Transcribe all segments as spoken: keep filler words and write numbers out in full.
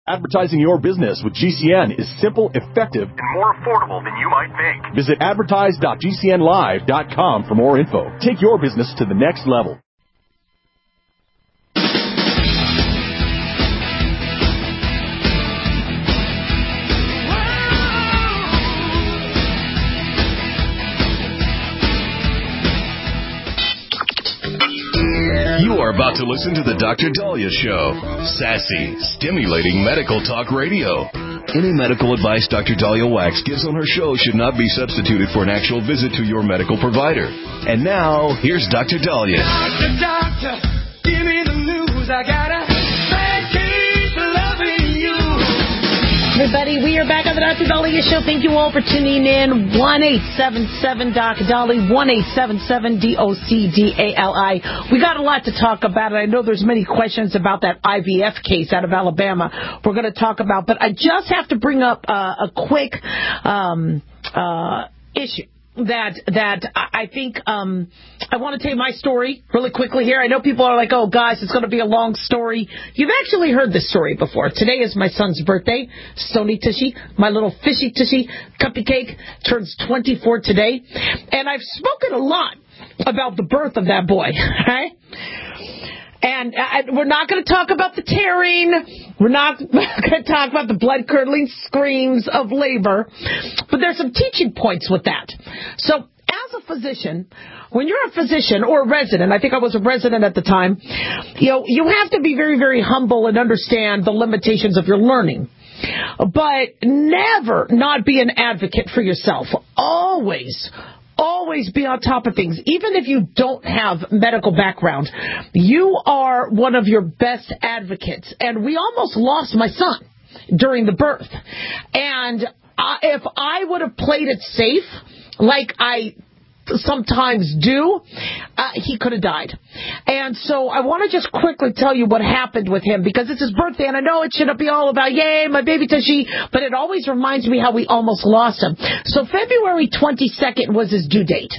Advertising your business with G C N is simple, effective, and more affordable than you might think. Visit advertise dot g c n live dot com for more info. Take your business to the next level. You are about to listen to the Doctor Daliah Show. Sassy, stimulating medical talk radio. Any medical advice Doctor Daliah Wax gives on her show should not be substituted for an actual visit to your medical provider. And now, here's Doctor Daliah. Doctor, doctor, give me the news. I got a bad case of loving you. Everybody, we are back on the Doctor Daliah Show. Thank you all for tuning in. one eight seven seven Doc Dolly, one eight seven seven D O C D A L I. We got a lot to talk about, and I know there's many questions about that I V F case out of Alabama we're going to talk about, but I just have to bring up uh, a quick um, uh, issue. That that I think um, I want to tell you my story really quickly here. I know people are like, oh, guys, it's going to be a long story. You've actually heard this story before. Today is my son's birthday. Stony Tushy, my little fishy Tushy, Cuppy Cake, turns twenty-four today. And I've spoken a lot about the birth of that boy, right? And uh, we're not going to talk about the tearing. We're not going to talk about the blood-curdling screams of labor. But there's some teaching points with that. So as a physician, when you're a physician or a resident, I think I was a resident at the time, you know, you have to be very, very humble and understand the limitations of your learning. But never not be an advocate for yourself. Always Always be on top of things. Even if you don't have medical background, you are one of your best advocates. And we almost lost my son during the birth. And I, if I would have played it safe, like I sometimes do, uh, he could have died. And so I want to just quickly tell you what happened with him, because it's his birthday, and I know it shouldn't be all about, yay, my baby Tushy, but it always reminds me how we almost lost him. So February twenty-second was his due date.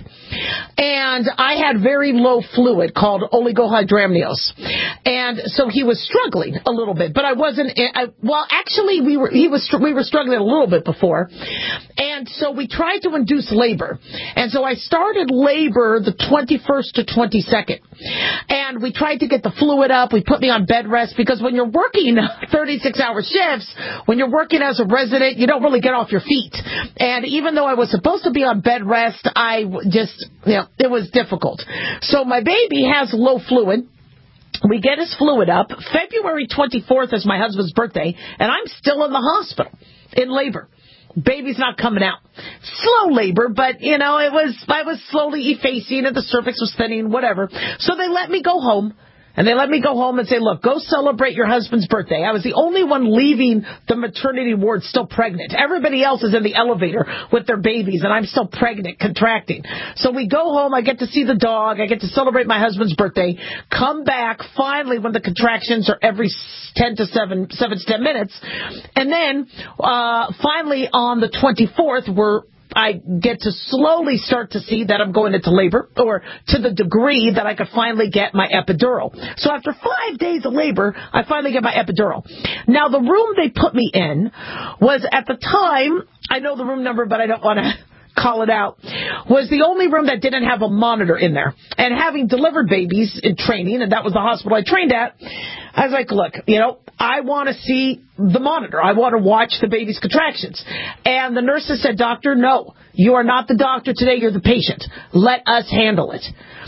And I had very low fluid called oligohydramnios. And so he was struggling a little bit, but I wasn't, I, well, actually, we were, he was, we were struggling a little bit before. And so we tried to induce labor. And so I started labor the twenty-first to twenty-second. And we tried to get the fluid up. We put me on bed rest, because when you're working thirty-six hour shifts, when you're working as a resident, you don't really get off your feet. And even though I was supposed to be on bed rest, I just, you know, it was difficult. So my baby has low fluid. We get his fluid up. February twenty-fourth is my husband's birthday, and I'm still in the hospital in labor. Baby's not coming out. Slow labor, but, you know, it was, I was slowly effacing and the cervix was thinning, whatever. So they let me go home. And they let me go home and say, look, go celebrate your husband's birthday. I was the only one leaving the maternity ward still pregnant. Everybody else is in the elevator with their babies, and I'm still pregnant, contracting. So we go home. I get to see the dog. I get to celebrate my husband's birthday. Come back, finally, when the contractions are every ten to seven, seven to ten minutes. And then, uh, finally, on the twenty-fourth, we're I get to slowly start to see that I'm going into labor, or to the degree that I could finally get my epidural. So after five days of labor, I finally get my epidural. Now, the room they put me in was, at the time, I know the room number, but I don't want to call it out, was the only room that didn't have a monitor in there. And having delivered babies in training, and that was the hospital I trained at, I was like, look, you know, I want to see the monitor. I want to watch the baby's contractions. And the nurses said, doctor, no, you are not the doctor today. You're the patient. Let us handle it.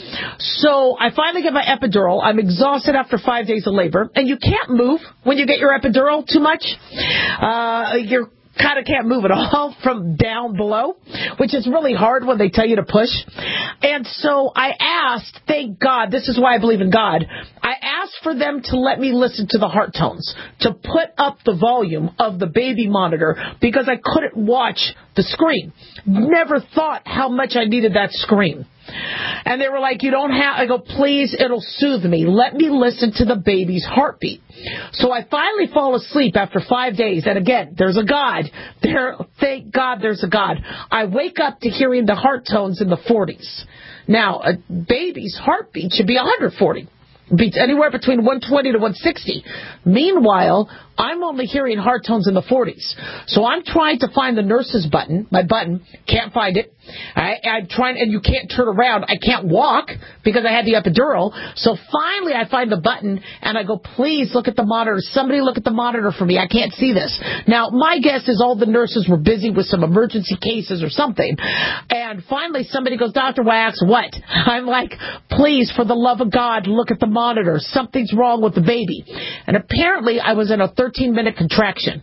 So I finally get my epidural. I'm exhausted after five days of labor. And you can't move when you get your epidural too much. Uh, you're kind of can't move at all from down below, which is really hard when they tell you to push. And so I asked, thank God, this is why I believe in God, I asked for them to let me listen to the heart tones, to put up the volume of the baby monitor, because I couldn't watch the screen. Never thought how much I needed that screen. And they were like, you don't have, I go, please, it'll soothe me. Let me listen to the baby's heartbeat. So I finally fall asleep after five days. And again, there's a God. There, thank God there's a God. I wake up to hearing the heart tones in the forties. Now, a baby's heartbeat should be one hundred forty. Be- anywhere between one twenty to one sixty. Meanwhile, I'm only hearing heart tones in the forties. So I'm trying to find the nurse's button, my button, can't find it. I, I'm trying, and you can't turn around. I can't walk because I had the epidural. So finally I find the button, and I go, please look at the monitor. Somebody look at the monitor for me. I can't see this. Now, my guess is all the nurses were busy with some emergency cases or something. And finally somebody goes, Doctor Wax, what? I'm like, please, for the love of God, look at the monitor. Something's wrong with the baby. And apparently I was in a thirteen-minute contraction.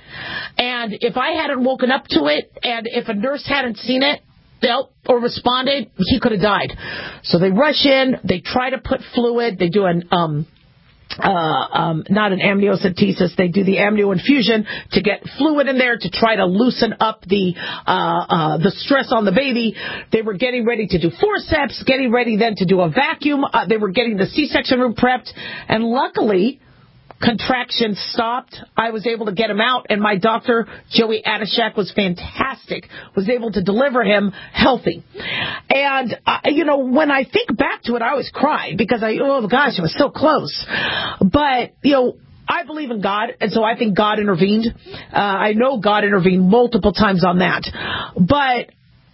And if I hadn't woken up to it, and if a nurse hadn't seen it, or responded, he could have died. So they rush in, they try to put fluid, they do an, um, uh, um, not an amniocentesis, they do the amnio infusion to get fluid in there to try to loosen up the, uh, uh, the stress on the baby. They were getting ready to do forceps, getting ready then to do a vacuum. Uh, they were getting the C-section room prepped, and luckily, contractions stopped. I was able to get him out, and my doctor, Joey Adishak, was fantastic, was able to deliver him healthy. And, uh, you know, when I think back to it, I always cry because I, oh, gosh, it was so close. But, you know, I believe in God, and so I think God intervened. Uh, I know God intervened multiple times on that. But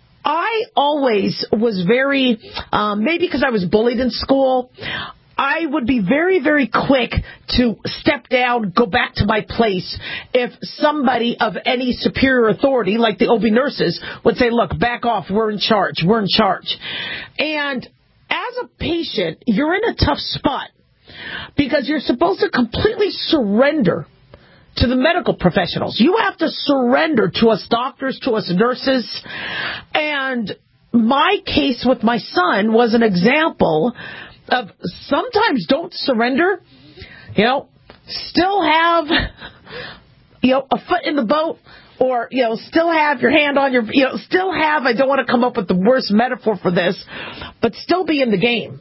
I always was very, um, maybe because I was bullied in school, I would be very, very quick to step down, go back to my place if somebody of any superior authority, like the O B nurses, would say, look, back off, we're in charge, we're in charge. And as a patient, you're in a tough spot because you're supposed to completely surrender to the medical professionals. You have to surrender to us doctors, to us nurses. And my case with my son was an example of sometimes don't surrender, you know, still have, you know, a foot in the boat, or, you know, still have your hand on your, you know, still have, I don't want to come up with the worst metaphor for this, but still be in the game.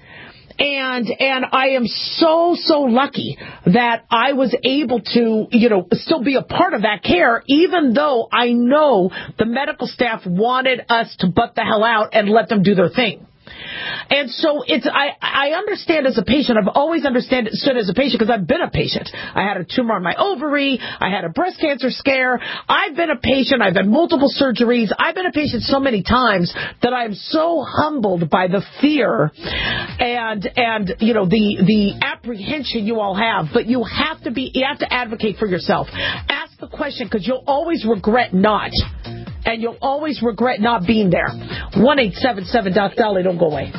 And, and I am so, so lucky that I was able to, you know, still be a part of that care, even though I know the medical staff wanted us to butt the hell out and let them do their thing. And so it's I, I understand as a patient. I've always understood as a patient because I've been a patient. I had a tumor on my ovary. I had a breast cancer scare. I've been a patient. I've had multiple surgeries. I've been a patient so many times that I'm so humbled by the fear and, and you know, the, the apprehension you all have. But you have to be, you have to advocate for yourself. Ask the question because you'll always regret not. And you'll always regret not being there. one eight seven seven Doc Dolly. Don't go away.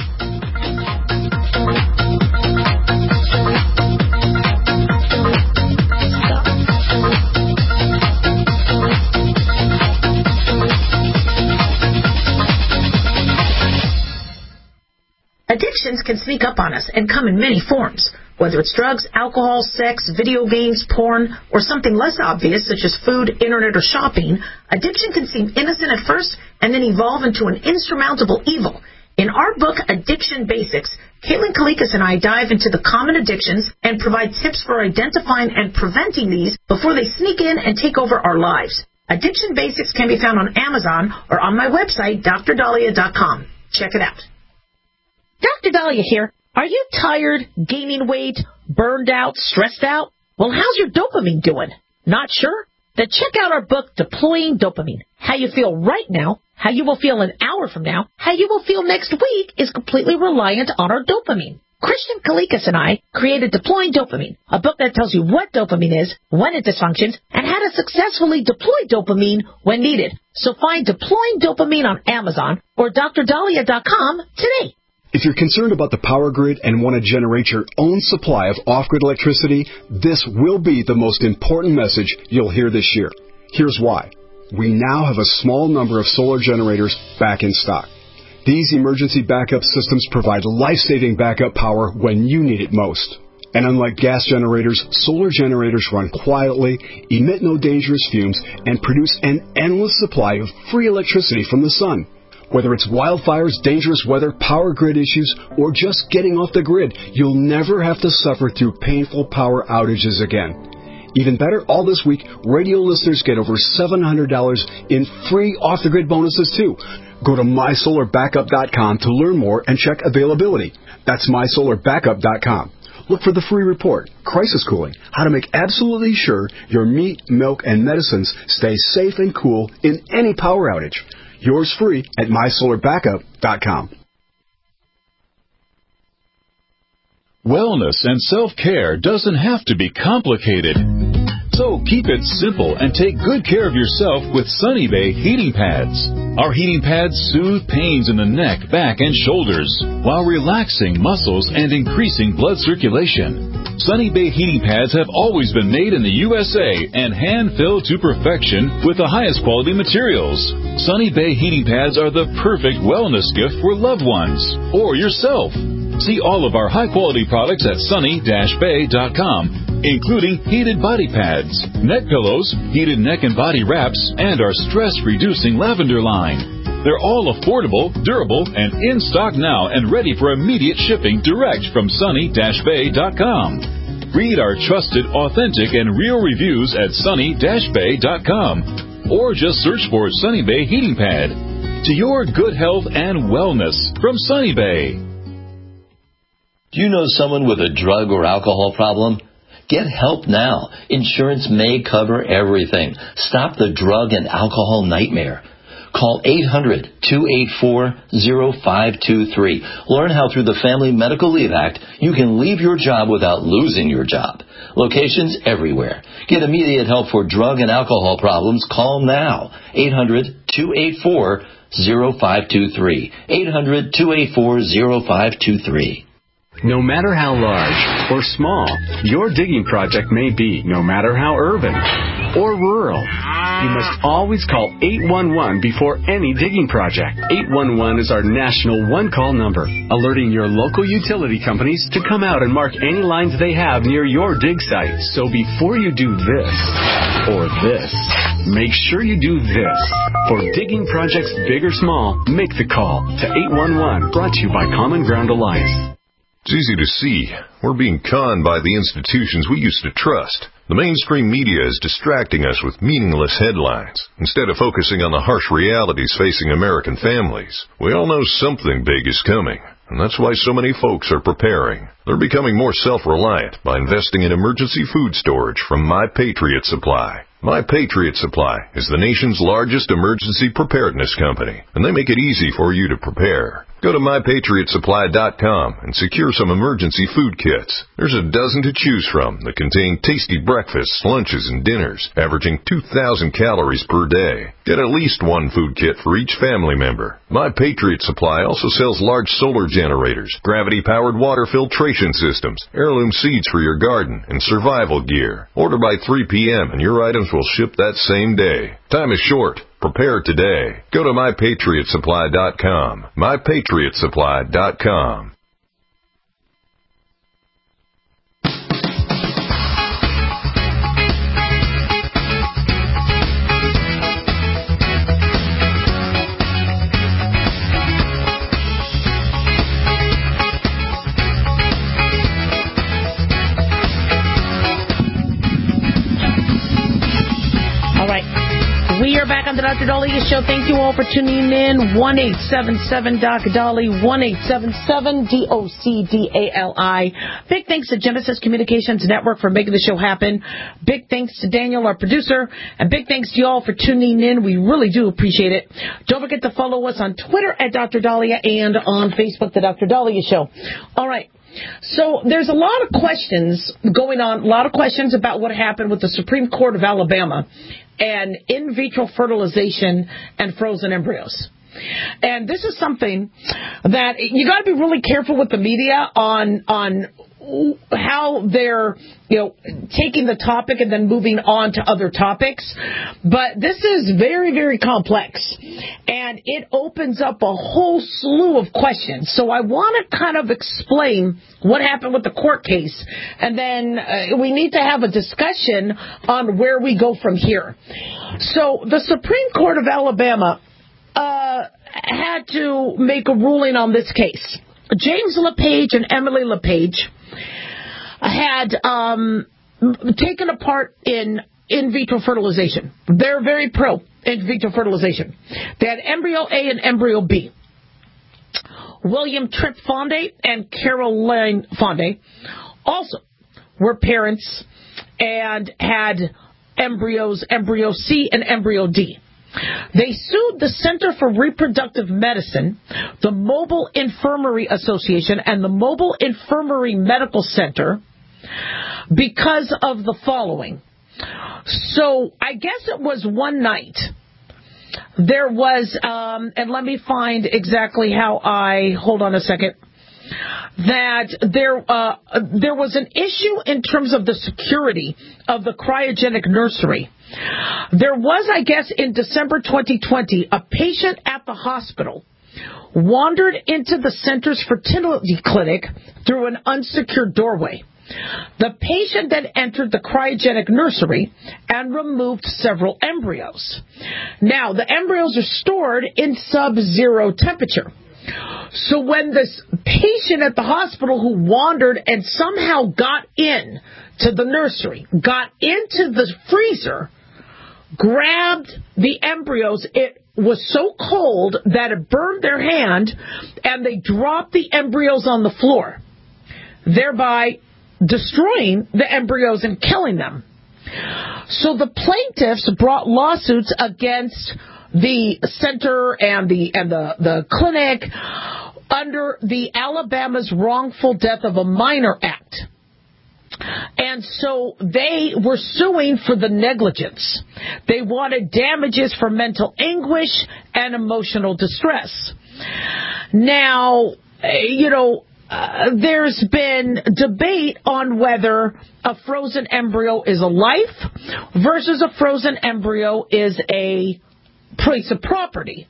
Addictions can sneak up on us and come in many forms. Whether it's drugs, alcohol, sex, video games, porn, or something less obvious such as food, internet, or shopping, addiction can seem innocent at first and then evolve into an insurmountable evil. In our book, Addiction Basics, Caitlin Kalikas and I dive into the common addictions and provide tips for identifying and preventing these before they sneak in and take over our lives. Addiction Basics can be found on Amazon or on my website, D R Dahlia dot com. Check it out. Doctor Dahlia here. Are you tired, gaining weight, burned out, stressed out? Well, how's your dopamine doing? Not sure? Then check out our book, Deploying Dopamine. How you feel right now, how you will feel an hour from now, how you will feel next week is completely reliant on our dopamine. Christian Kalikas and I created Deploying Dopamine, a book that tells you what dopamine is, when it dysfunctions, and how to successfully deploy dopamine when needed. So find Deploying Dopamine on Amazon or D R Dahlia dot com today. If you're concerned about the power grid and want to generate your own supply of off-grid electricity, this will be the most important message you'll hear this year. Here's why. We now have a small number of solar generators back in stock. These emergency backup systems provide life-saving backup power when you need it most. And unlike gas generators, solar generators run quietly, emit no dangerous fumes, and produce an endless supply of free electricity from the sun. Whether it's wildfires, dangerous weather, power grid issues, or just getting off the grid, you'll never have to suffer through painful power outages again. Even better, all this week, radio listeners get over seven hundred dollars in free off-the-grid bonuses, too. Go to my solar backup dot com to learn more and check availability. That's my solar backup dot com. Look for the free report, Crisis Cooling, how to make absolutely sure your meat, milk, and medicines stay safe and cool in any power outage. Yours free at my solar backup dot com. Wellness and self-care doesn't have to be complicated. So keep it simple and take good care of yourself with Sunny Bay heating pads. Our heating pads soothe pains in the neck, back, and shoulders while relaxing muscles and increasing blood circulation. Sunny Bay heating pads have always been made in the U S A and hand-filled to perfection with the highest quality materials. Sunny Bay heating pads are the perfect wellness gift for loved ones or yourself. See all of our high-quality products at sunny dash bay dot com, including heated body pads, neck pillows, heated neck and body wraps, and our stress-reducing lavender line. They're all affordable, durable, and in stock now and ready for immediate shipping direct from sunny dash bay dot com. Read our trusted, authentic, and real reviews at sunny dash bay dot com, or just search for Sunny Bay Heating Pad. To your good health and wellness from Sunny Bay. Do you know someone with a drug or alcohol problem? Get help now. Insurance may cover everything. Stop the drug and alcohol nightmare. Call eight hundred, two eight four, zero five two three. Learn how through the Family Medical Leave Act you can leave your job without losing your job. Locations everywhere. Get immediate help for drug and alcohol problems. Call now. eight hundred, two eight four, zero five two three. eight hundred, two eight four, zero five two three. No matter how large or small your digging project may be, no matter how urban or rural, you must always call eight one one before any digging project. eight one one is our national one-call number, alerting your local utility companies to come out and mark any lines they have near your dig site. So before you do this or this, make sure you do this. For digging projects big or small, make the call to eight one one, brought to you by Common Ground Alliance. It's easy to see. We're being conned by the institutions we used to trust. The mainstream media is distracting us with meaningless headlines instead of focusing on the harsh realities facing American families. We all know something big is coming, and that's why so many folks are preparing. They're becoming more self-reliant by investing in emergency food storage from My Patriot Supply. My Patriot Supply is the nation's largest emergency preparedness company, and they make it easy for you to prepare. Go to my patriot supply dot com and secure some emergency food kits. There's a dozen to choose from that contain tasty breakfasts, lunches, and dinners, averaging two thousand calories per day. Get at least one food kit for each family member. My Patriot Supply also sells large solar generators, gravity-powered water filtration systems, heirloom seeds for your garden, and survival gear. Order by three p.m. and your items will ship that same day. Time is short. Prepare today. Go to my patriot supply dot com. my patriot supply dot com. We are back on the Doctor Daliah Show. Thank you all for tuning in. one eight seven seven D O C D A L I, one eight seven seven D O C D A L I. Big thanks to Genesis Communications Network for making the show happen. Big thanks to Daniel, our producer. And big thanks to you all for tuning in. We really do appreciate it. Don't forget to follow us on Twitter at Doctor Daliah and on Facebook, The Doctor Daliah Show. All right. So there's a lot of questions going on, a lot of questions about what happened with the Supreme Court of Alabama and in vitro fertilization and frozen embryos. And this is something that you got to be really careful with the media on on how they're, you know, taking the topic and then moving on to other topics. But this is very, very complex, and it opens up a whole slew of questions. So I want to kind of explain what happened with the court case, and then uh, we need to have a discussion on where we go from here. So the Supreme Court of Alabama uh, had to make a ruling on this case. James LePage and Emily LePage had um, taken a part in in vitro fertilization. They're very pro in vitro fertilization. They had embryo A and embryo B. William Tripp Fonde and Caroline Fonde also were parents and had embryos, embryo C and embryo D. They sued the Center for Reproductive Medicine, the Mobile Infirmary Association, and the Mobile Infirmary Medical Center because of the following. So I guess it was one night. There was, um, and let me find exactly how I, hold on a second, that there uh, there was an issue in terms of the security of the cryogenic nursery. There was, I guess, in December twenty twenty, a patient at the hospital wandered into the center's fertility clinic through an unsecured doorway. The patient then entered the cryogenic nursery and removed several embryos. Now, the embryos are stored in sub-zero temperature. So when this patient at the hospital who wandered and somehow got in to the nursery, got into the freezer, grabbed the embryos, it was so cold that it burned their hand, and they dropped the embryos on the floor, thereby destroying the embryos and killing them. So the plaintiffs brought lawsuits against the center and the and the, the clinic under the Alabama's Wrongful Death of a Minor Act. And so they were suing for the negligence. They wanted damages for mental anguish and emotional distress. Now, you know, Uh, there's been debate on whether a frozen embryo is a life versus a frozen embryo is a piece of property.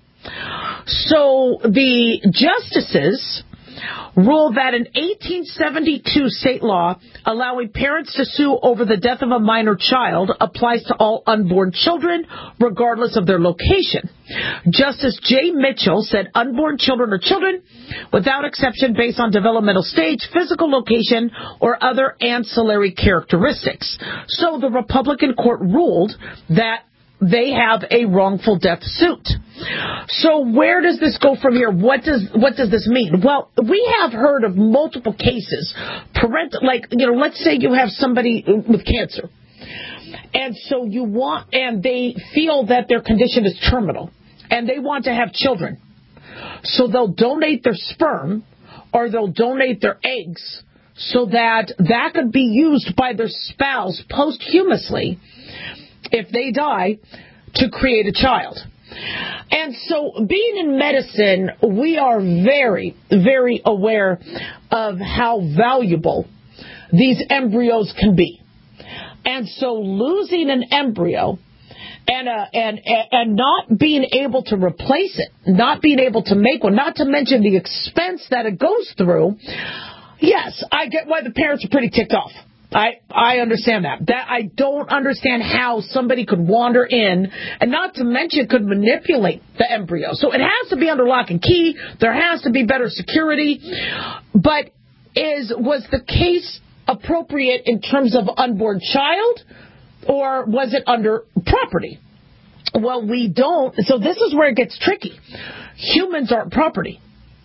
So the justices ruled that an eighteen seventy-two state law allowing parents to sue over the death of a minor child applies to all unborn children, regardless of their location. Justice J. Mitchell said unborn children are children without exception based on developmental stage, physical location, or other ancillary characteristics. So the Republican court ruled that they have a wrongful death suit. So where does this go from here? What does what does this mean? Well, we have heard of multiple cases. Parental, like, you know, let's say you have somebody with cancer, and so you want, and they feel that their condition is terminal, and they want to have children. So they'll donate their sperm, or they'll donate their eggs, so that that could be used by their spouse posthumously if they die to create a child. And so being in medicine, we are very, very aware of how valuable these embryos can be. And so losing an embryo and uh, and and not being able to replace it, not being able to make one, not to mention the expense that it goes through, yes, I get why the parents are pretty ticked off. I, I understand that. That I don't understand how somebody could wander in, and not to mention could manipulate the embryo. So it has to be under lock and key. There has to be better security. But is was the case appropriate in terms of unborn child, or was it under property? Well, we don't. So this is where it gets tricky. Humans aren't property.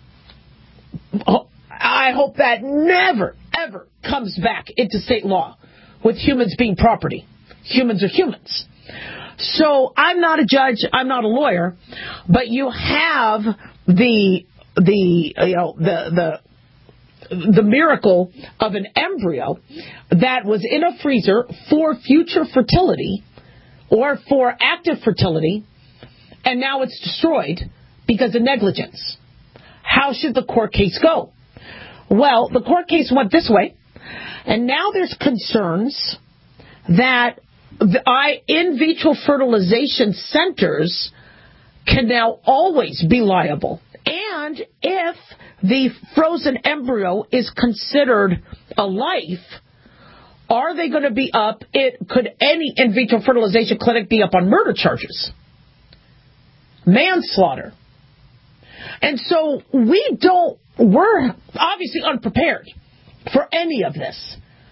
I hope that never, ever comes back into state law with humans being property. Humans are humans. So I'm not a judge. I'm not a lawyer. But you have the the you know the the the miracle of an embryo that was in a freezer for future fertility or for active fertility, and now it's destroyed because of negligence. How should the court case go? Well, the court case went this way, and now there's concerns that the in vitro fertilization centers can now always be liable. And if the frozen embryo is considered a life, are they going to be up? It could any in vitro fertilization clinic be up on murder charges, manslaughter? And so we don't, we're obviously unprepared for any of this.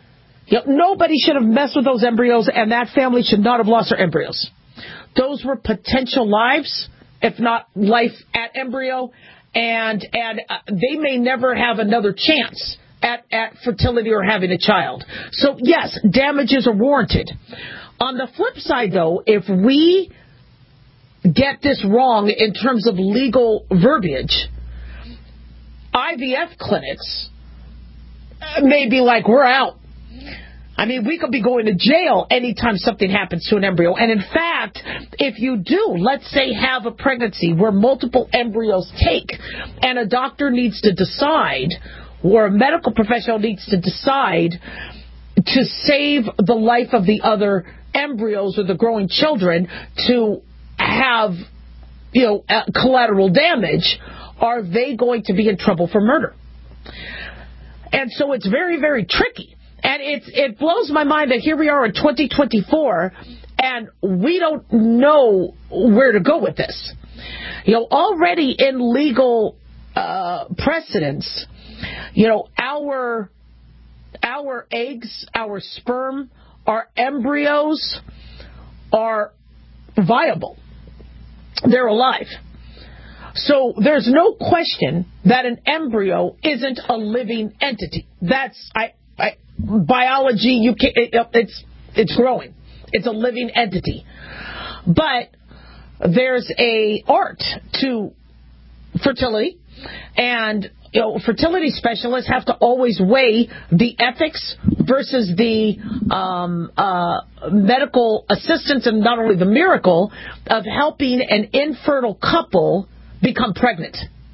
You know, nobody should have messed with those embryos, and that family should not have lost their embryos. Those were potential lives, if not life at embryo, and and uh, they may never have another chance at, at fertility or having a child. So, yes, damages are warranted. On the flip side, though, if we get this wrong in terms of legal verbiage, I V F clinics may be like, we're out. I mean, we could be going to jail anytime something happens to an embryo. And in fact, if you do, let's say, have a pregnancy where multiple embryos take, and a doctor needs to decide, or a medical professional needs to decide to save the life of the other embryos or the growing children to have, you know, uh, collateral damage, are they going to be in trouble for murder? And so it's very, very tricky. And it's, it blows my mind that here we are in twenty twenty-four, and we don't know where to go with this. You know, already in legal uh, precedents, you know, our our eggs, our sperm, our embryos are viable. They're alive. So there's no question that an embryo isn't a living entity. That's I, I biology. You can it, it's it's growing. It's a living entity. But there's a art to fertility, and you know, fertility specialists have to always weigh the ethics versus the um, uh, medical assistance, and not only the miracle of helping an infertile couple become pregnant.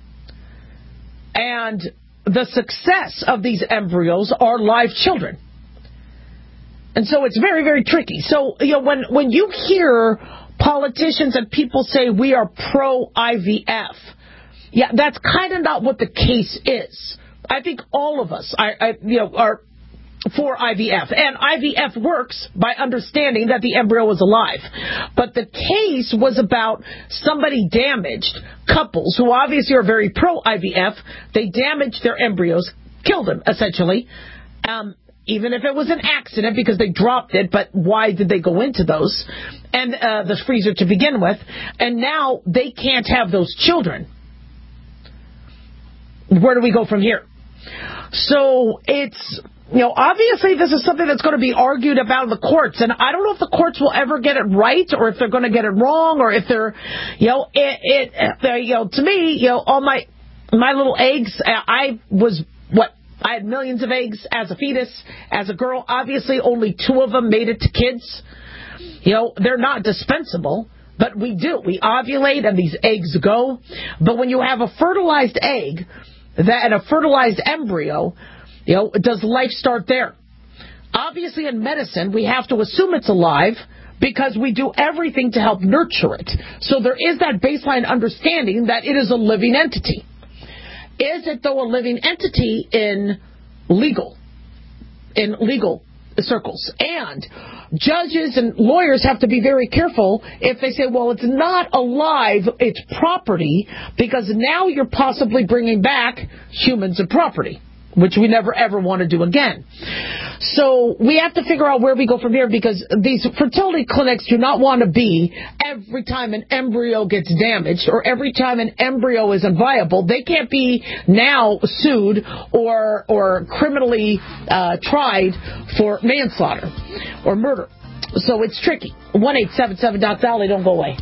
And the success of these embryos are live children. And so it's very, very tricky. So, you know, when, when you hear politicians and people say we are pro-I V F, yeah, that's kind of not what the case is. I think all of us are, I, you know, are for I V F. And I V F works by understanding that the embryo is alive. But the case was about somebody damaged, couples who obviously are very pro-I V F. They damaged their embryos, killed them, essentially, um, even if it was an accident because they dropped it. But why did they go into those? And uh, the freezer to begin with. And now they can't have those children. Where do we go from here? So it's... You know, obviously this is something that's going to be argued about in the courts, and I don't know if the courts will ever get it right, or if they're going to get it wrong, or if they're, you know, it, it you know, to me, you know, all my my little eggs, I was what I had millions of eggs as a fetus, as a girl. Obviously, only two of them made it to kids. You know, they're not dispensable, but we do. We ovulate, and these eggs go. But when you have a fertilized egg that and a fertilized embryo, you know, does life start there? Obviously, in medicine, we have to assume it's alive because we do everything to help nurture it. So there is that baseline understanding that it is a living entity. Is it, though, a living entity in legal, in legal circles? And judges and lawyers have to be very careful if they say, well, it's not alive, it's property, because now you're possibly bringing back humans and property, which we never, ever want to do again. So we have to figure out where we go from here, because these fertility clinics do not want to be every time an embryo gets damaged or every time an embryo is unviable. They can't be now sued or or criminally uh, tried for manslaughter or murder. So it's tricky. one eight seven seven Doc Dolly, don't go away.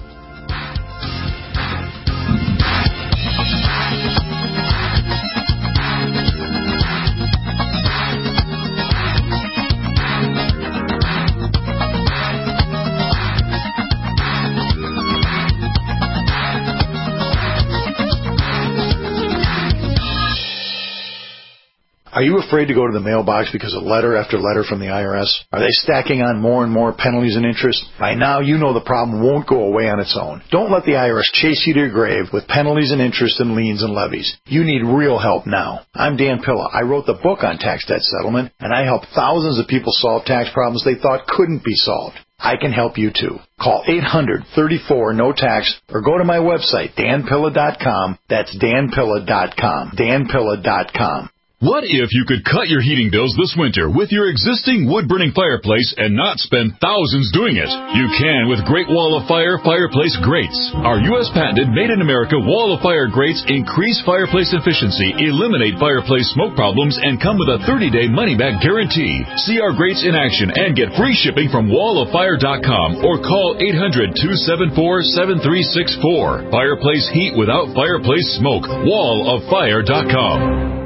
Are you afraid to go to the mailbox because of letter after letter from the I R S? Are they stacking on more and more penalties and interest? By now, you know the problem won't go away on its own. Don't let the I R S chase you to your grave with penalties and interest and liens and levies. You need real help now. I'm Dan Pilla. I wrote the book on tax debt settlement, and I help thousands of people solve tax problems they thought couldn't be solved. I can help you too. Call eight hundred, thirty-four, no tax or go to my website, dan pilla dot com. That's dan pilla dot com. dan pilla dot com. What if you could cut your heating bills this winter with your existing wood-burning fireplace and not spend thousands doing it? You can with Great Wall of Fire fireplace grates. Our U S patented made-in-America Wall of Fire grates increase fireplace efficiency, eliminate fireplace smoke problems, and come with a thirty-day money-back guarantee. See our grates in action and get free shipping from wall of fire dot com or call eight hundred, two seven four, seven three six four. Fireplace heat without fireplace smoke. wall of fire dot com.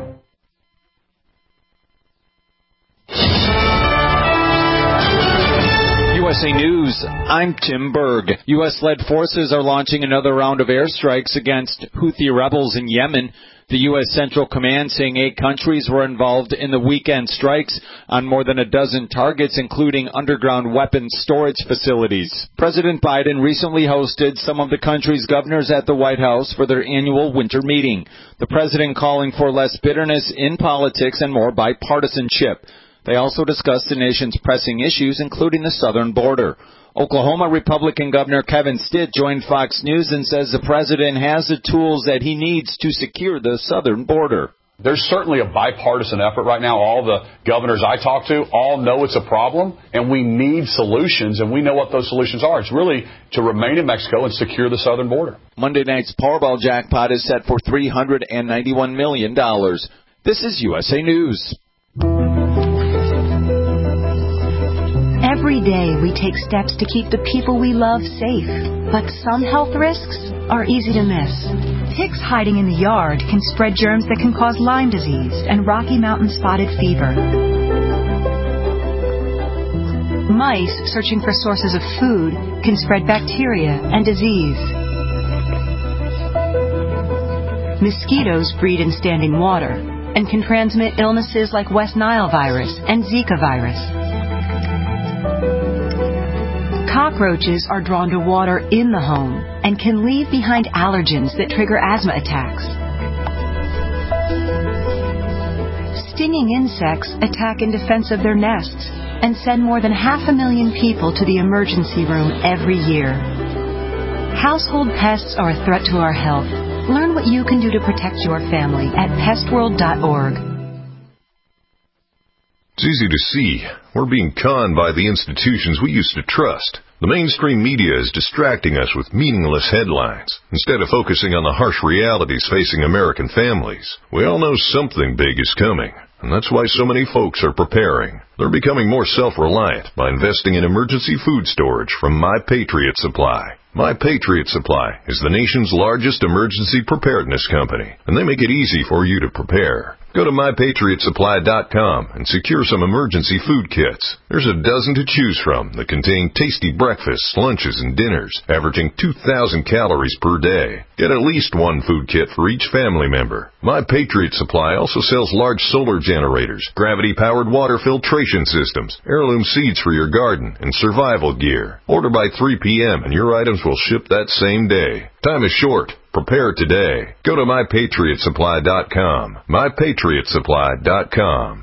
U S A News, I'm Tim Berg. U S-led forces are launching another round of airstrikes against Houthi rebels in Yemen. The U S Central Command saying eight countries were involved in the weekend strikes on more than a dozen targets, including underground weapons storage facilities. President Biden recently hosted some of the country's governors at the White House for their annual winter meeting. The president calling for less bitterness in politics and more bipartisanship. They also discussed the nation's pressing issues, including the southern border. Oklahoma Republican Governor Kevin Stitt joined Fox News and says the president has the tools that he needs to secure the southern border. There's certainly a bipartisan effort right now. All the governors I talk to all know it's a problem, and we need solutions, and we know what those solutions are. It's really to remain in Mexico and secure the southern border. Monday night's Powerball jackpot is set for three hundred ninety-one million dollars. This is U S A News. Every day we take steps to keep the people we love safe, but some health risks are easy to miss. Ticks hiding in the yard can spread germs that can cause Lyme disease and Rocky Mountain spotted fever. Mice searching for sources of food can spread bacteria and disease. Mosquitoes breed in standing water and can transmit illnesses like West Nile virus and Zika virus. Cockroaches are drawn to water in the home and can leave behind allergens that trigger asthma attacks. Stinging insects attack in defense of their nests and send more than half a million people to the emergency room every year. Household pests are a threat to our health. Learn what you can do to protect your family at pest world dot org. It's easy to see. We're being conned by the institutions we used to trust. The mainstream media is distracting us with meaningless headlines instead of focusing on the harsh realities facing American families. We all know something big is coming, and that's why so many folks are preparing. They're becoming more self-reliant by investing in emergency food storage from My Patriot Supply. My Patriot Supply is the nation's largest emergency preparedness company, and they make it easy for you to prepare. Go to my patriot supply dot com and secure some emergency food kits. There's a dozen to choose from that contain tasty breakfasts, lunches, and dinners, averaging two thousand calories per day. Get at least one food kit for each family member. My Patriot Supply also sells large solar generators, gravity-powered water filtration systems, heirloom seeds for your garden, and survival gear. Order by three p.m. and your items will ship that same day. Time is short. Prepare today. Go to my patriot supply dot com. my patriot supply dot com.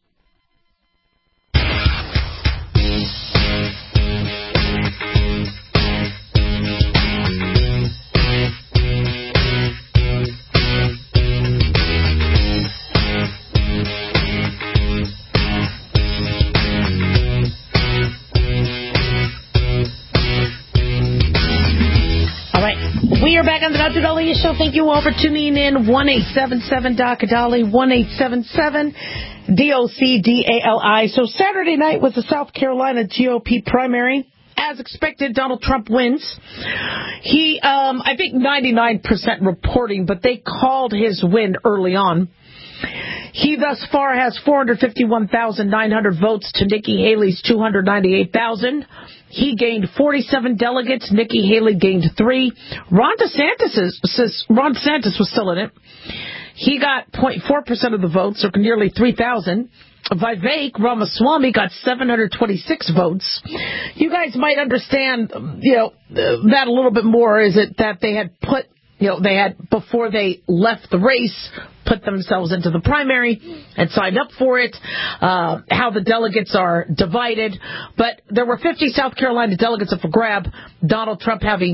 We are back on the Doctor Daliah Show. Thank you all for tuning in. one eight seven seven D O C Dali, one eight seven seven D O C D A L I. So Saturday night was the South Carolina G O P primary. As expected, Donald Trump wins. He, um, I think ninety-nine percent reporting, but they called his win early on. He thus far has four hundred fifty-one thousand nine hundred votes to Nikki Haley's two hundred ninety-eight thousand. He gained forty-seven delegates. Nikki Haley gained three. Ron DeSantis, is, Ron DeSantis was still in it. He got zero point four percent of the votes, or nearly three thousand. Vivek Ramaswamy got seven hundred twenty-six votes. You guys might understand, you know, that a little bit more. Is it that they had put, you know, they had, before they left the race, put themselves into the primary and signed up for it, uh, how the delegates are divided. But there were fifty South Carolina delegates up for grab, Donald Trump having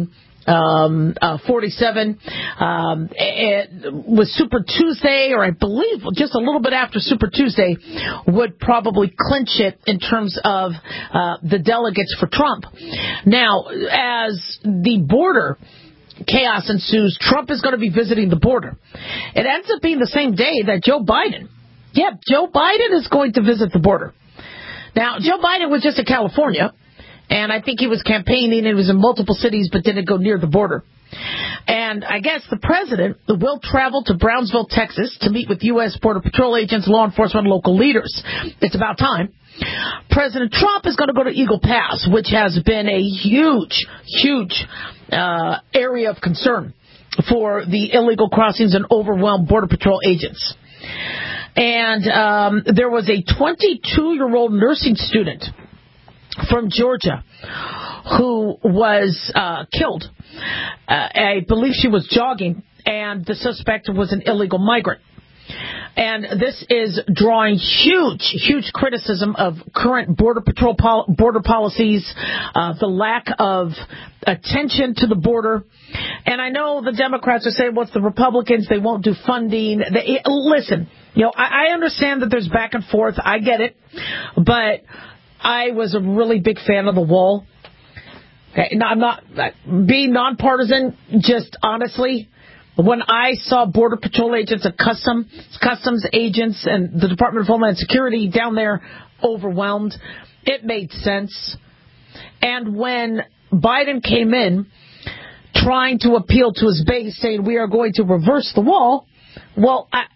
Um, uh, forty-seven, um, it was Super Tuesday, or I believe just a little bit after Super Tuesday, would probably clinch it in terms of uh, the delegates for Trump. Now, as the border chaos ensues, Trump is going to be visiting the border. It ends up being the same day that Joe Biden, yeah, Joe Biden is going to visit the border. Now, Joe Biden was just in California, and I think he was campaigning. It was in multiple cities, but didn't go near the border. And I guess the president will travel to Brownsville, Texas, to meet with U S. Border Patrol agents, law enforcement, and local leaders. It's about time. President Trump is going to go to Eagle Pass, which has been a huge, huge uh, area of concern for the illegal crossings and overwhelmed Border Patrol agents. And um, there was a twenty-two-year-old nursing student from Georgia who was uh, killed. Uh, I believe she was jogging, and the suspect was an illegal migrant. And this is drawing huge, huge criticism of current Border Patrol pol- border policies, uh, the lack of attention to the border. And I know the Democrats are saying, what's the Republicans? They won't do funding. They, listen, you know, I, I understand that there's back and forth. I get it. But I was a really big fan of the wall. Okay, no, I'm not being nonpartisan, just honestly. When I saw Border Patrol agents and custom, customs agents and the Department of Homeland Security down there overwhelmed, it made sense. And when Biden came in trying to appeal to his base, saying we are going to reverse the wall, well, I,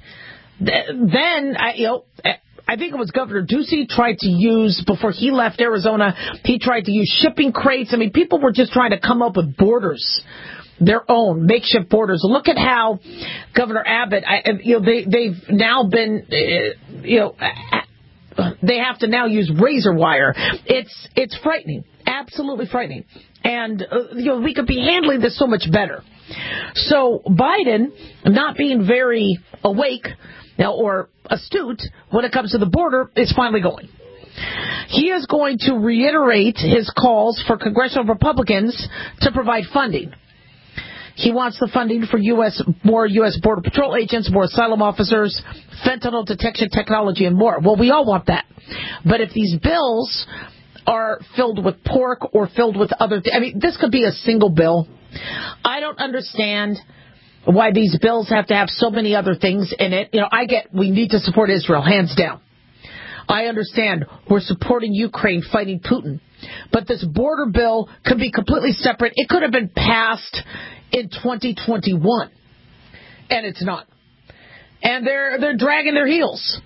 then, I, you know, I think it was Governor Ducey tried to use, before he left Arizona, he tried to use shipping crates. I mean, people were just trying to come up with borders, their own makeshift borders. Look at how Governor Abbott, I, you know, they, they've now been, uh, you know, uh, they have to now use razor wire. It's it's frightening, absolutely frightening. And, uh, you know, we could be handling this so much better. So Biden, not being very awake, you know, or astute when it comes to the border, is finally going. He is going to reiterate his calls for congressional Republicans to provide funding. He wants the funding for U S more U S. Border Patrol agents, more asylum officers, fentanyl detection technology, and more. Well, we all want that. But if these bills are filled with pork or filled with other... Th- I mean, this could be a single bill. I don't understand why these bills have to have so many other things in it. You know, I get we need to support Israel, hands down. I understand we're supporting Ukraine fighting Putin. But this border bill could be completely separate. It could have been passed in twenty twenty-one, and it's not. And they're they're dragging their heels.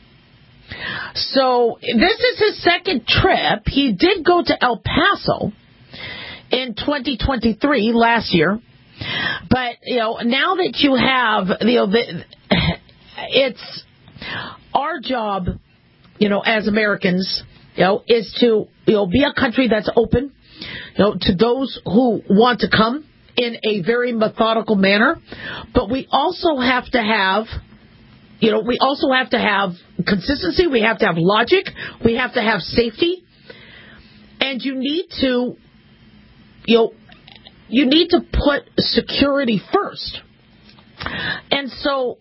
So this is his second trip. He did go to El Paso in twenty twenty-three, last year. But, you know, now that you have, you know, the, it's our job, you know, as Americans, you know, is to, you know, be a country that's open, you know, to those who want to come in a very methodical manner. But we also have to have, you know, we also have to have consistency. We have to have logic. We have to have safety. And you need to, you know, you need to put security first. And so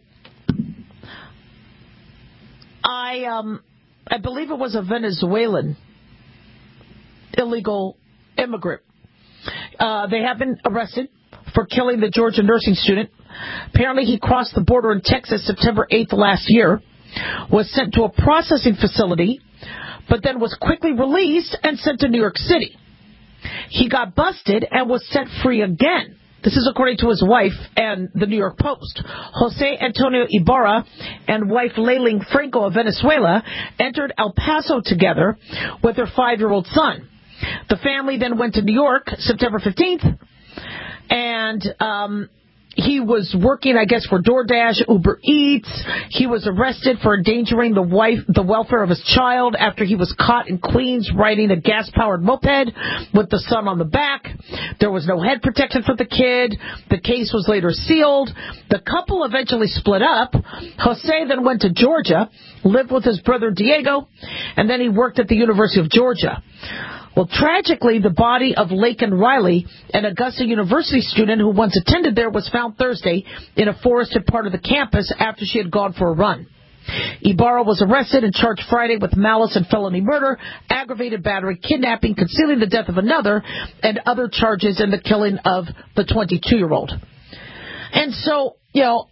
I um, I believe it was a Venezuelan illegal immigrant. Uh, they have been arrested for killing the Georgia nursing student. Apparently he crossed the border in Texas September eighth last year, was sent to a processing facility, but then was quickly released and sent to New York City. He got busted and was set free again. This is according to his wife and the New York Post. Jose Antonio Ibarra and wife Layling Franco of Venezuela entered El Paso together with their five-year-old son. The family then went to New York September fifteenth, and um, he was working, I guess, for DoorDash, Uber Eats. He was arrested for endangering the wife, the welfare of his child after he was caught in Queens riding a gas-powered moped with the son on the back. There was no head protection for the kid. The case was later sealed. The couple eventually split up. Jose then went to Georgia, lived with his brother Diego, and then he worked at the University of Georgia. Well, tragically, the body of Laken Riley, an Augusta University student who once attended there, was found Thursday in a forested part of the campus after she had gone for a run. Ibarra was arrested and charged Friday with malice and felony murder, aggravated battery, kidnapping, concealing the death of another, and other charges in the killing of the twenty-two-year-old. And so, you know,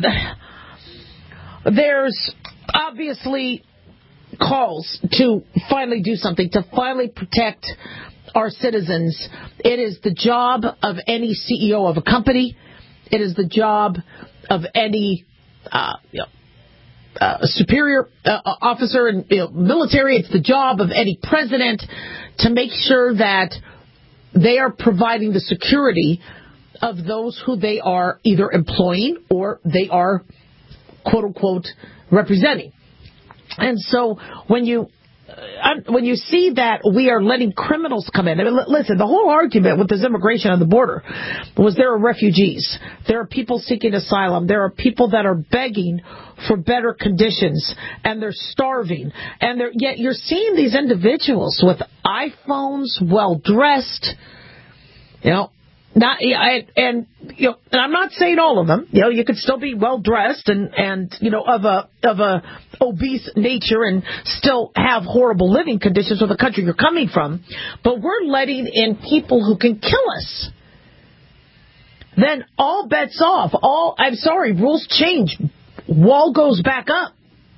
there's obviously calls to finally do something, to finally protect our citizens. It is the job of any C E O of a company. It is the job of any uh, you know, uh, superior uh, officer in you know, military. It's the job of any president to make sure that they are providing the security of those who they are either employing or they are, quote unquote, representing. And so when you uh, when you see that we are letting criminals come in, I mean, listen, the whole argument with this immigration on the border was there are refugees, there are people seeking asylum, there are people that are begging for better conditions, and they're starving, and they're, yet you're seeing these individuals with iPhones, well-dressed, you know, Not I, and you know, and I'm not saying all of them. You know, you could still be well dressed and and you know of a of a obese nature and still have horrible living conditions with the country you're coming from. But we're letting in people who can kill us. Then all bets off. All I'm sorry, rules change. Wall goes back up,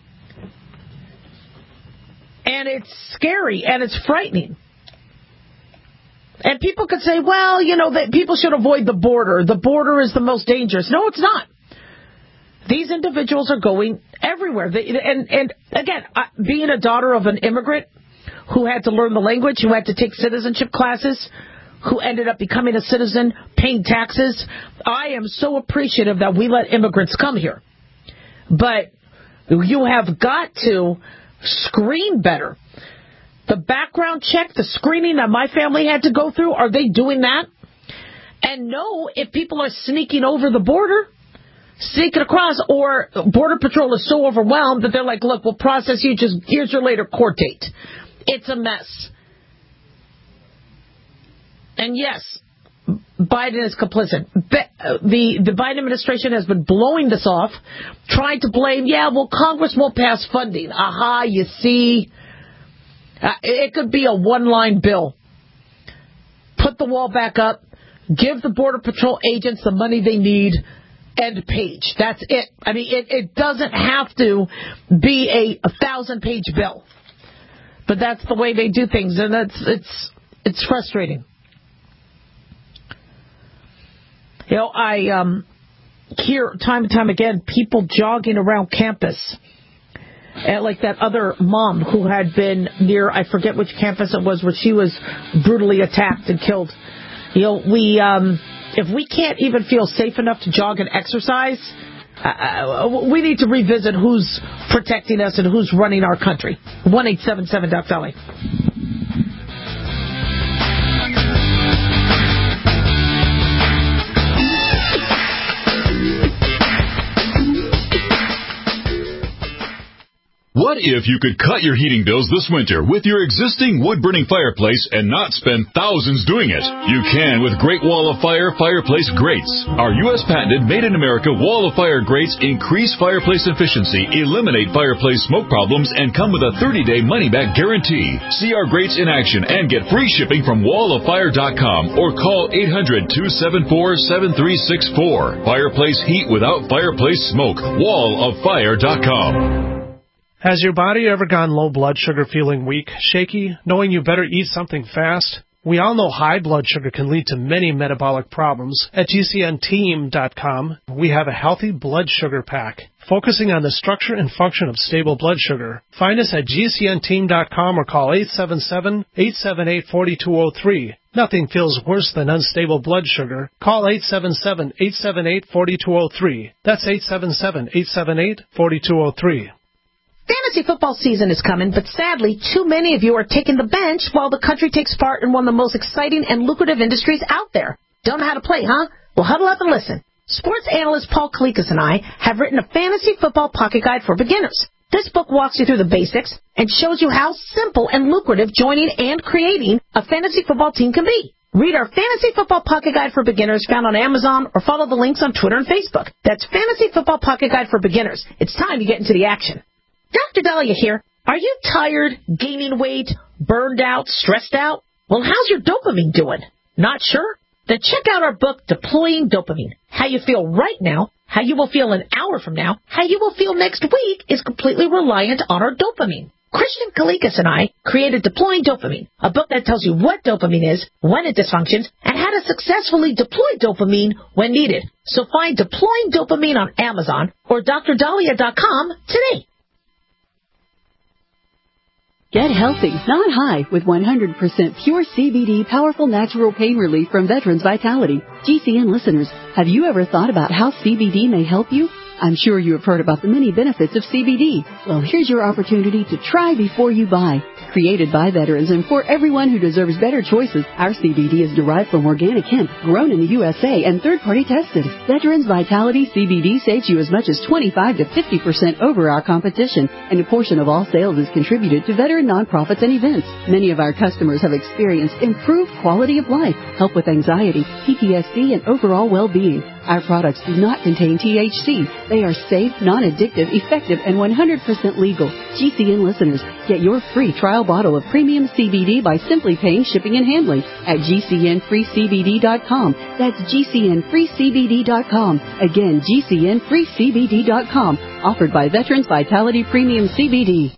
and it's scary and it's frightening. And people could say, well, you know, that people should avoid the border. The border is the most dangerous. No, it's not. These individuals are going everywhere. They, and, and again, being a daughter of an immigrant who had to learn the language, who had to take citizenship classes, who ended up becoming a citizen, paying taxes, I am so appreciative that we let immigrants come here. But you have got to screen better. The background check, the screening that my family had to go through, are they doing that? And know if people are sneaking over the border, sneaking across, or Border Patrol is so overwhelmed that they're like, look, we'll process you, just here's your later court date. It's a mess. And yes, Biden is complicit. The, the Biden administration has been blowing this off, trying to blame, yeah, well, Congress won't pass funding. Aha, you see... Uh, it could be a one-line bill. Put the wall back up. Give the Border Patrol agents the money they need. End page. That's it. I mean, it, it doesn't have to be a, a thousand-page bill. But that's the way they do things, and that's it's it's frustrating. You know, I um, hear time and time again people jogging around campus. And like that other mom who had been near, I forget which campus it was, where she was brutally attacked and killed. You know, we, um, if we can't even feel safe enough to jog and exercise, uh, we need to revisit who's protecting us and who's running our country. one eight seven seven Doc Dolly. What if you could cut your heating bills this winter with your existing wood-burning fireplace and not spend thousands doing it? You can with Great Wall of Fire Fireplace Grates. Our U S patented made-in-America Wall of Fire grates increase fireplace efficiency, eliminate fireplace smoke problems, and come with a thirty-day money-back guarantee. See our grates in action and get free shipping from wall of fire dot com or call eight hundred, two seven four, seven three six four. Fireplace heat without fireplace smoke. wall of fire dot com. Has your body ever gone low blood sugar, feeling weak, shaky, knowing you better eat something fast? We all know high blood sugar can lead to many metabolic problems. At G C N team dot com, we have a healthy blood sugar pack, focusing on the structure and function of stable blood sugar. Find us at G C N team dot com or call eight seven seven, eight seven eight, four two zero three. Nothing feels worse than unstable blood sugar. Call eight seven seven, eight seven eight, four two zero three. That's eight seven seven, eight seven eight, four two zero three. Fantasy football season is coming, but sadly, too many of you are taking the bench while the country takes part in one of the most exciting and lucrative industries out there. Don't know how to play, huh? Well, huddle up and listen. Sports analyst Paul Kalikas and I have written a fantasy football pocket guide for beginners. This book walks you through the basics and shows you how simple and lucrative joining and creating a fantasy football team can be. Read our Fantasy Football Pocket Guide for Beginners found on Amazon or follow the links on Twitter and Facebook. That's Fantasy Football Pocket Guide for Beginners. It's time to get into the action. Doctor Dahlia here. Are you tired, gaining weight, burned out, stressed out? Well, how's your dopamine doing? Not sure? Then check out our book, Deploying Dopamine. How you feel right now, how you will feel an hour from now, how you will feel next week is completely reliant on our dopamine. Christian Kalikas and I created Deploying Dopamine, a book that tells you what dopamine is, when it dysfunctions, and how to successfully deploy dopamine when needed. So find Deploying Dopamine on Amazon or D R Dahlia dot com today. Get healthy, not high, with one hundred percent pure C B D powerful natural pain relief from Veterans Vitality. G C N listeners, have you ever thought about how C B D may help you? I'm sure you have heard about the many benefits of C B D. Well, here's your opportunity to try before you buy. Created by veterans and for everyone who deserves better choices, our C B D is derived from organic hemp, grown in the U S A and third-party tested. Veterans Vitality C B D saves you as much as twenty-five to fifty percent over our competition, and a portion of all sales is contributed to veteran nonprofits and events. Many of our customers have experienced improved quality of life, help with anxiety, P T S D, and overall well-being. Our products do not contain T H C. They are safe, non-addictive, effective, and one hundred percent legal. G C N listeners, get your free trial bottle of premium C B D by simply paying shipping and handling at G C N free C B D dot com. That's G C N free C B D dot com. Again, G C N free C B D dot com. Offered by Veterans Vitality Premium C B D.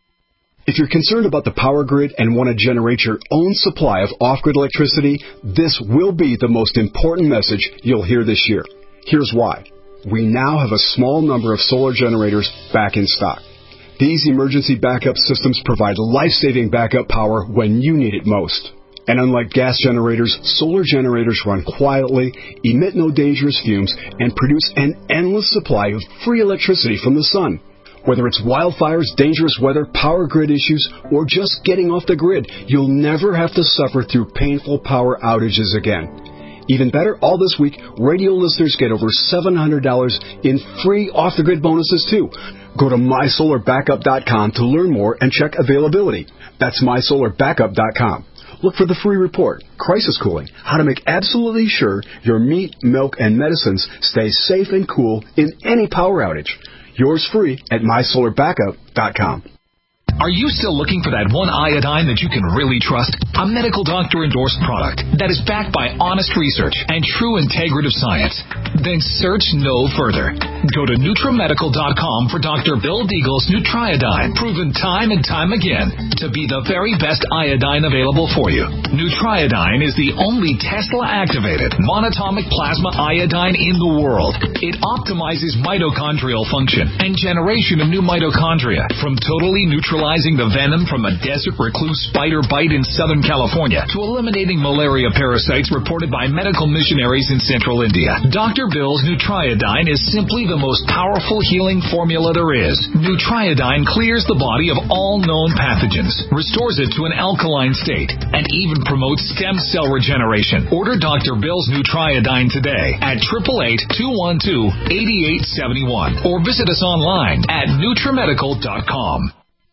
If you're concerned about the power grid and want to generate your own supply of off-grid electricity, this will be the most important message you'll hear this year. Here's why. We now have a small number of solar generators back in stock. These emergency backup systems provide life-saving backup power when you need it most. And unlike gas generators, solar generators run quietly, emit no dangerous fumes, and produce an endless supply of free electricity from the sun. Whether it's wildfires, dangerous weather, power grid issues, or just getting off the grid, you'll never have to suffer through painful power outages again. Even better, all this week, radio listeners get over seven hundred dollars in free off-the-grid bonuses, too. Go to my solar backup dot com to learn more and check availability. That's my solar backup dot com. Look for the free report, Crisis Cooling, how to make absolutely sure your meat, milk, and medicines stay safe and cool in any power outage. Yours free at my solar backup dot com. Are you still looking for that one iodine that you can really trust? A medical doctor-endorsed product that is backed by honest research and true integrative science? Then search no further. Go to Nutramedical dot com for Doctor Bill Deagle's Nutriodine, proven time and time again to be the very best iodine available for you. Nutriodine is the only Tesla-activated monatomic plasma iodine in the world. It optimizes mitochondrial function and generation of new mitochondria from totally neutralizing the venom from a desert recluse spider bite in Southern California to eliminating malaria parasites reported by medical missionaries in central India. Doctor Bill's Nutriodine is simply the most powerful healing formula there is. Nutriodine clears the body of all known pathogens, restores it to an alkaline state, and even promotes stem cell regeneration. Order Doctor Bill's Nutriodine today at eight eight eight, two one two, eight eight seven one or visit us online at Nutramedical dot com.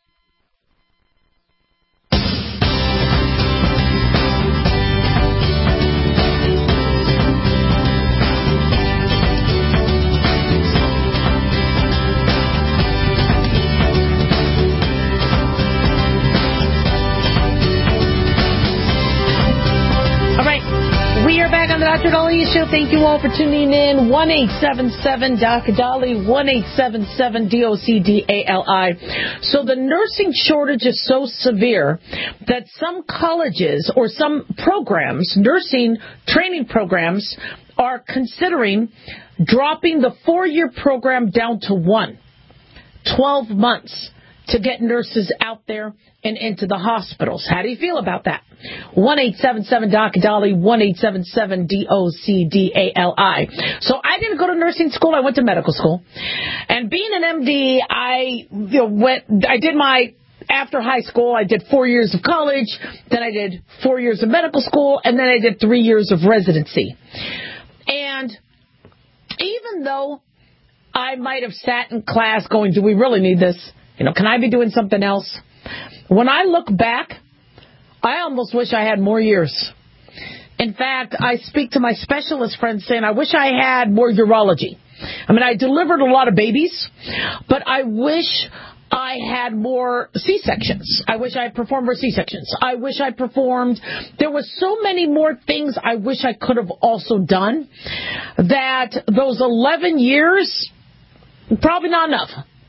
Doctor Dahlia Show. Thank you all for tuning in. one eight seven seven D O C D A L I, one eight seven seven D O C D A L I. So the nursing shortage is so severe that some colleges or some programs, nursing training programs, are considering dropping the four-year program down to one, twelve months, to get nurses out there and into the hospitals. How do you feel about that? one eight seven seven D O C D A L I, one eight seven seven D O C D A L I. So I didn't go to nursing school. I went to medical school. And being an M D, I you know, went. I did my after high school. I did four years of college. Then I did four years of medical school, and then I did three years of residency. And even though I might have sat in class going, "Do we really need this?" You know, can I be doing something else? When I look back, I almost wish I had more years. In fact, I speak to my specialist friends saying, I wish I had more urology. I mean, I delivered a lot of babies, but I wish I had more C-sections. I wish I had performed more C-sections. I wish I performed. There was so many more things I wish I could have also done that those eleven years, probably not enough.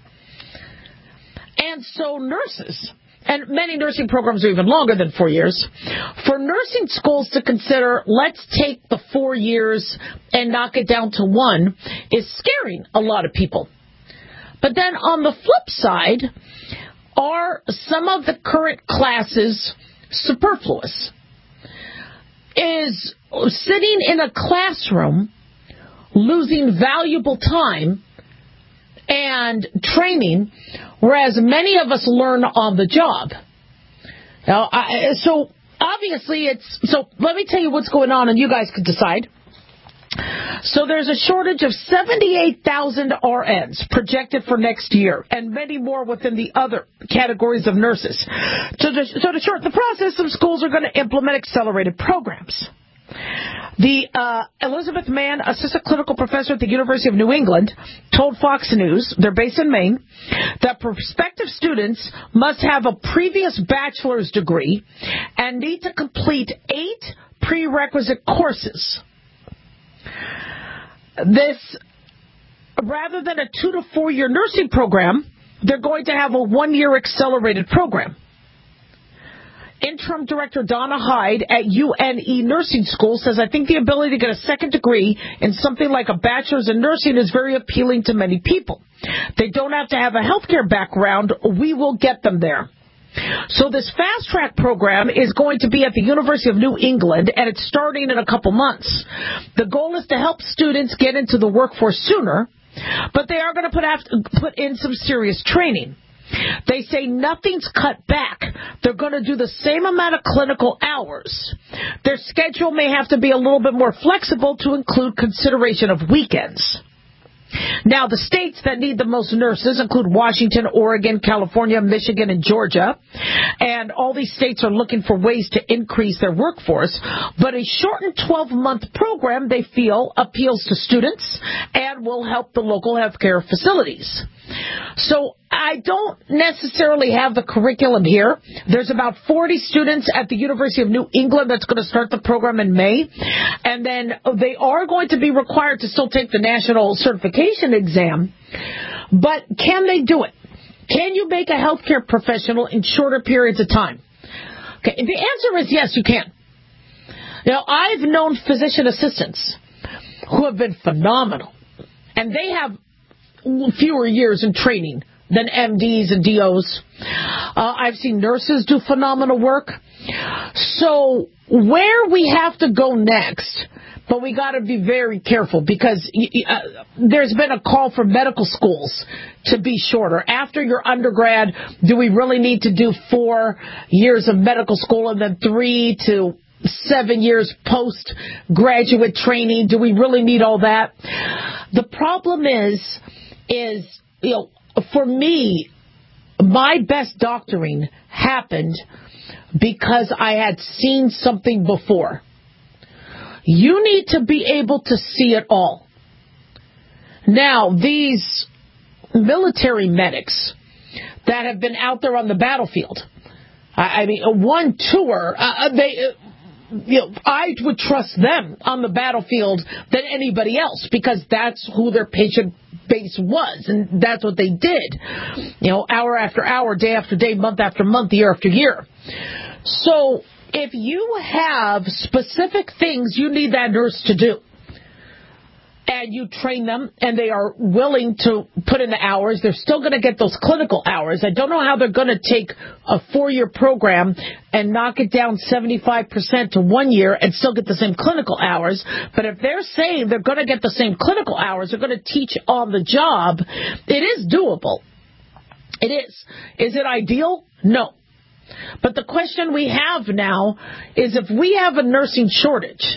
And so nurses, and many nursing programs are even longer than four years, for nursing schools to consider, let's take the four years and knock it down to one, is scaring a lot of people. But then on the flip side, are some of the current classes superfluous? Is sitting in a classroom losing valuable time and training, whereas many of us learn on the job? Now, I, so obviously it's, so let me tell you what's going on and you guys could decide. So there's a shortage of seventy-eight thousand R Ns projected for next year, and many more within the other categories of nurses. So to, so to shorten the process, some schools are going to implement accelerated programs. The uh, Elizabeth Mann, assistant clinical professor at the University of New England, told Fox News, they're based in Maine, that prospective students must have a previous bachelor's degree and need to complete eight prerequisite courses. This, rather than a two to four year nursing program, they're going to have a one year accelerated program. Interim Director Donna Hyde at U N E Nursing School says, I think the ability to get a second degree in something like a bachelor's in nursing is very appealing to many people. They don't have to have a healthcare background. We will get them there. So this fast track program is going to be at the University of New England, and it's starting in a couple months. The goal is to help students get into the workforce sooner, but they are going to put, after, put in some serious training. They say nothing's cut back. They're going to do the same amount of clinical hours. Their schedule may have to be a little bit more flexible to include consideration of weekends. Now, the states that need the most nurses include Washington, Oregon, California, Michigan, and Georgia. And all these states are looking for ways to increase their workforce. But a shortened twelve-month program, they feel, appeals to students and will help the local healthcare facilities. So I don't necessarily have the curriculum here. There's about forty students at the University of New England that's going to start the program in May. And then they are going to be required to still take the national certification exam. But can they do it? Can you make a healthcare professional in shorter periods of time? Okay, the answer is yes, you can. Now, I've known physician assistants who have been phenomenal. And they have fewer years in training than M Ds and D Os. Uh, I've seen nurses do phenomenal work. So where we have to go next, but we got to be very careful because uh, there's been a call for medical schools to be shorter. After your undergrad, do we really need to do four years of medical school and then three to seven years post-graduate training? Do we really need all that? The problem is, is, you know, for me, my best doctoring happened because I had seen something before. You need to be able to see it all. Now, these military medics that have been out there on the battlefield, I, I mean, one tour, uh, they... Uh, You know, I would trust them on the battlefield than anybody else because that's who their patient base was, and that's what they did. You know, hour after hour, day after day, month after month, year after year. So if you have specific things you need that nurse to do, and you train them, and they are willing to put in the hours, they're still going to get those clinical hours. I don't know how they're going to take a four-year program and knock it down seventy-five percent to one year and still get the same clinical hours. But if they're saying they're going to get the same clinical hours, they're going to teach on the job, it is doable. It is. Is it ideal? No. But the question we have now is if we have a nursing shortage,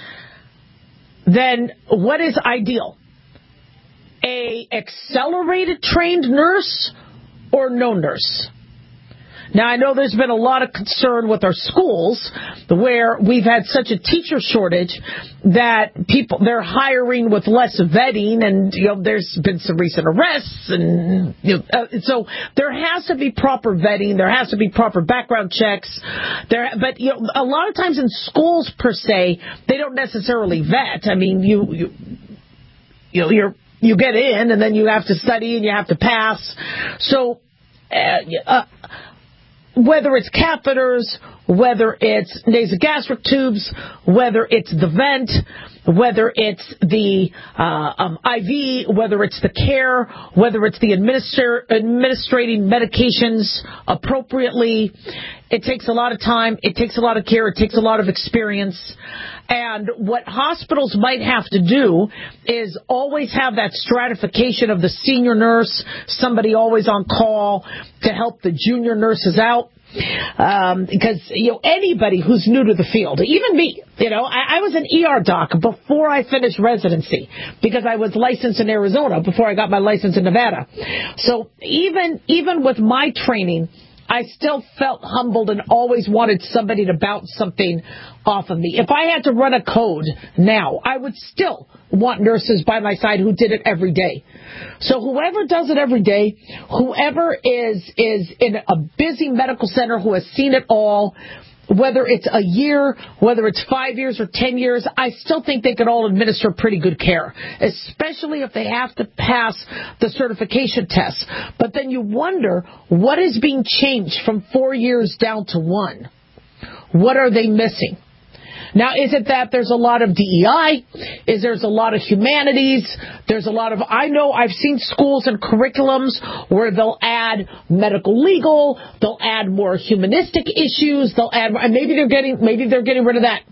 then what is ideal? A accelerated trained nurse or no nurse. Now, I know there's been a lot of concern with our schools where we've had such a teacher shortage that people, they're hiring with less vetting, and, you know, there's been some recent arrests, and, you know, uh, so there has to be proper vetting, there has to be proper background checks, there, but, you know, a lot of times in schools, per se, they don't necessarily vet. I mean, you, you, you know, you're, you get in, and then you have to study, and you have to pass, so, uh, uh whether it's catheters, whether it's nasogastric tubes, whether it's the vent, whether it's the uh, um, I V, whether it's the care, whether it's the administer- administrating medications appropriately, it takes a lot of time, it takes a lot of care, it takes a lot of experience. And what hospitals might have to do is always have that stratification of the senior nurse, somebody always on call to help the junior nurses out. Um, because, you know, anybody who's new to the field, even me, you know, I, I was an E R doc before I finished residency because I was licensed in Arizona before I got my license in Nevada. So even, even with my training, I still felt humbled and always wanted somebody to bounce something off of me. If I had to run a code now, I would still want nurses by my side who did it every day. So whoever does it every day, whoever is is in a busy medical center who has seen it all, whether it's a year, whether it's five years or ten years, I still think they could all administer pretty good care, especially if they have to pass the certification test. But then you wonder, what is being changed from four years down to one? What are they missing? Now, is it that there's a lot of D E I? Is there's a lot of humanities? There's a lot of, I know I've seen schools and curriculums where they'll add medical legal, they'll add more humanistic issues, they'll add, and maybe they're getting, maybe they're getting rid of that.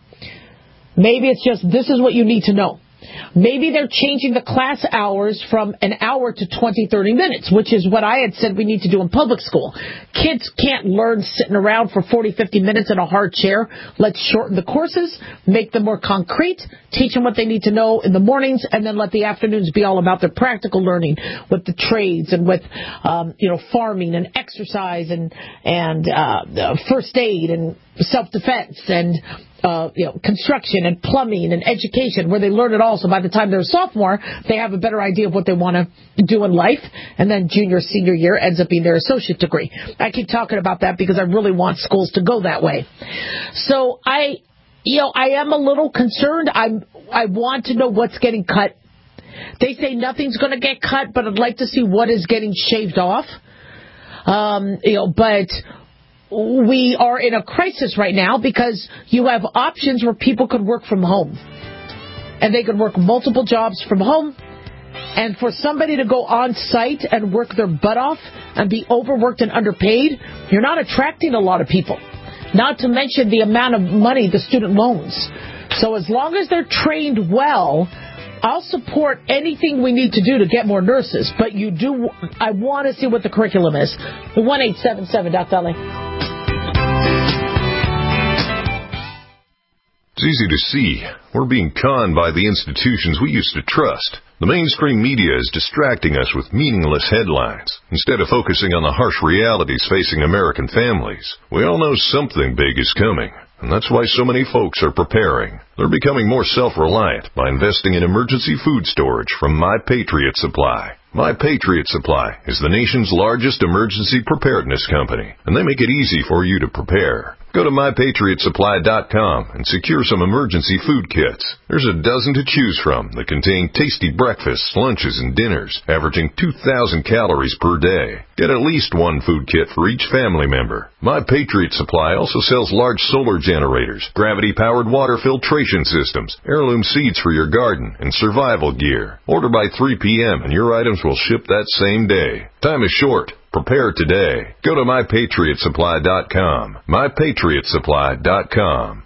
Maybe it's just, this is what you need to know. Maybe they're changing the class hours from an hour to twenty, thirty minutes, which is what I had said we need to do in public school. Kids can't learn sitting around for forty, fifty minutes in a hard chair. Let's shorten the courses, make them more concrete, teach them what they need to know in the mornings, and then let the afternoons be all about their practical learning with the trades and with, um, you know, farming and exercise and, and uh, first aid and self-defense and Uh, you know, construction and plumbing and education, where they learn it all. So by the time they're a sophomore, they have a better idea of what they want to do in life. And then junior, senior year ends up being their associate degree. I keep talking about that because I really want schools to go that way. So I, you know, I am a little concerned. I'm, I want to know what's getting cut. They say nothing's going to get cut, but I'd like to see what is getting shaved off. Um, you know, but we are in a crisis right now because you have options where people could work from home. And they could work multiple jobs from home. And for somebody to go on site and work their butt off and be overworked and underpaid, you're not attracting a lot of people. Not to mention the amount of money the student loans. So as long as they're trained well, I'll support anything we need to do to get more nurses. But you do, I want to see what the curriculum is. one eight seven seven, Doctor Ali. It's easy to see. We're being conned by the institutions we used to trust. The mainstream media is distracting us with meaningless headlines instead of focusing on the harsh realities facing American families. We all know something big is coming, and that's why so many folks are preparing. They're becoming more self-reliant by investing in emergency food storage from My Patriot Supply. My Patriot Supply is the nation's largest emergency preparedness company, and they make it easy for you to prepare. Go to my patriot supply dot com and secure some emergency food kits. There's a dozen to choose from that contain tasty breakfasts, lunches, and dinners, averaging two thousand calories per day. Get at least one food kit for each family member. My Patriot Supply also sells large solar generators, gravity-powered water filtration systems, heirloom seeds for your garden, and survival gear. Order by three p.m. and your items will ship that same day. Time is short. Prepare today. Go to my patriot supply dot com. my patriot supply dot com.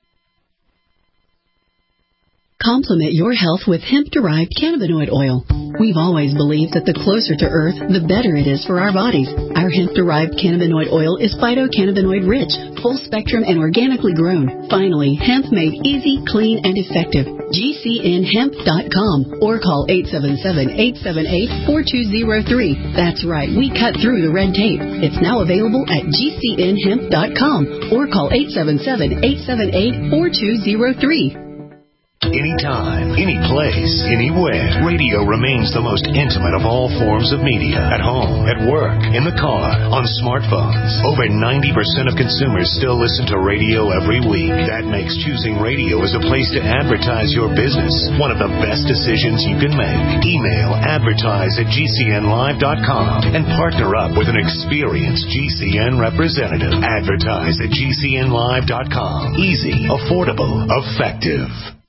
Complement your health with hemp-derived cannabinoid oil. We've always believed that the closer to Earth, the better it is for our bodies. Our Our hemp-derived cannabinoid oil is phytocannabinoid-rich, full-spectrum, and organically grown. Finally, hemp made easy, clean, and effective. G C N hemp dot com or call eight seven seven, eight seven eight, four two zero three. That's right, we cut through the red tape. It's now available at G C N hemp dot com or call eight seven seven, eight seven eight, four two zero three. Anytime, any place, anywhere, radio remains the most intimate of all forms of media. At home, at work, in the car, on smartphones. Over ninety percent of consumers still listen to radio every week. That makes choosing radio as a place to advertise your business one of the best decisions you can make. Email advertise at G C N live dot com and partner up with an experienced G C N representative. Advertise at G C N live dot com. Easy, affordable, effective.